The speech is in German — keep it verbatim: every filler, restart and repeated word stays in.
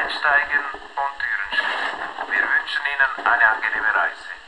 einsteigen und Türen schließen. Wir wünschen Ihnen eine angenehme Reise.